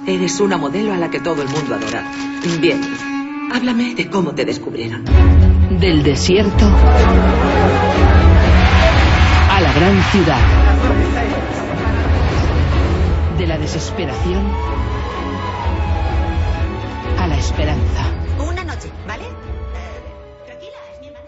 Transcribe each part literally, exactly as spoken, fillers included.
Eres una modelo a la que todo el mundo adora. Bien, háblame de cómo te descubrieron. Del desierto a la gran ciudad. De la desesperación a la esperanza. Una noche, ¿vale? Eh, tranquila, es mi hermana.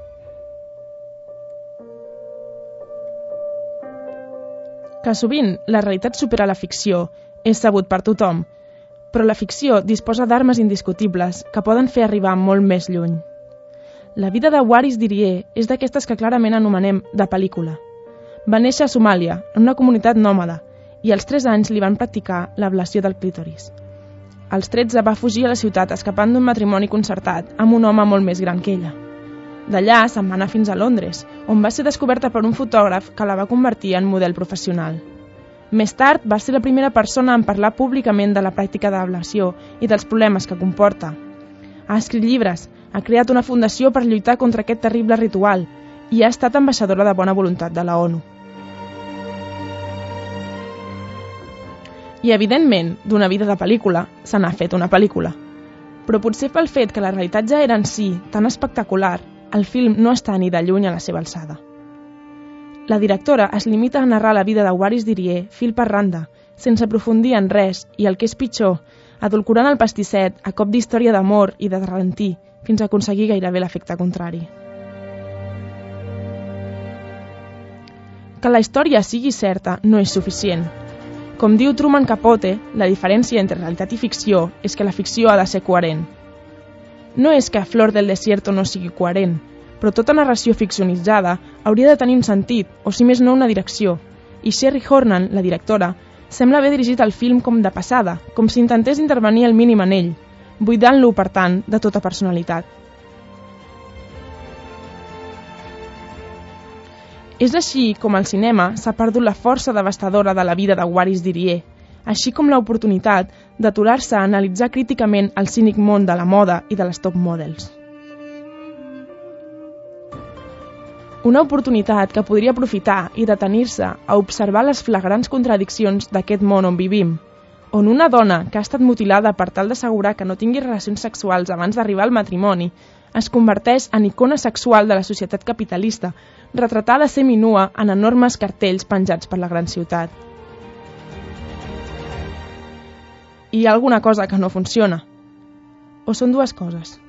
Que sovint la realitat supera la ficció és sabut per tothom, però la ficció disposa d'armes indiscutibles que poden fer arribar molt més lluny. La vida de Waris Dirie és d'aquestes que clarament anomenem de pel·lícula. Va néixer a Somàlia, en una comunitat nòmada, i als tres anys li van practicar l'ablació del clítoris. Als tretze va fugir a la ciutat escapant d'un matrimoni concertat amb un home molt més gran que ella. D'allà se'n va anar fins a Londres, on va ser descoberta per un fotògraf que la va convertir en model professional. Més tard va ser la primera persona en parlar públicament de la pràctica d'ablació i dels problemes que comporta. Ha escrit llibres, ha creat una fundació per lluitar contra aquest terrible ritual i ha estat ambaixadora de bona voluntat de la ONU. I, evidentment, d'una vida de pel·lícula se n'ha fet una pel·lícula. Però potser pel fet que la realitat ja era en si tan espectacular, el film no està ni de lluny a la seva alçada. La directora es limita a narrar la vida de Waris Dirie fil per randa, sense aprofundir en res i, el que és pitjor, adulcorant el pastisset a cop d'història d'amor i de ralentí fins a aconseguir gairebé l'efecte contrari. Que la història sigui certa no és suficient. Com diu Truman Capote, la diferència entre realitat i ficció és que la ficció ha de ser coherent. No és que Flor del Desierto no sigui coherent, però tota narració ficcionitzada hauria de tenir un sentit, o si més no una direcció, i Sherry Hornan, la directora, sembla haver dirigit el film com de passada, com si intentés intervenir el mínim en ell, buidant-lo, per tant, de tota personalitat. És així com el cinema s'ha perdut la força devastadora de la vida de Waris Dirie, així com l'oportunitat d'aturar-se a analitzar críticament el cínic món de la moda i de les top models. Una oportunitat que podria aprofitar i detenir-se a observar les flagrants contradiccions d'aquest món on vivim, on una dona que ha estat mutilada per tal d'assegurar que no tingui relacions sexuals abans d'arribar al matrimoni es converteix en icona sexual de la societat capitalista, retratada seminua en enormes cartells penjats per la gran ciutat. I hi ha alguna cosa que no funciona. O són dues coses.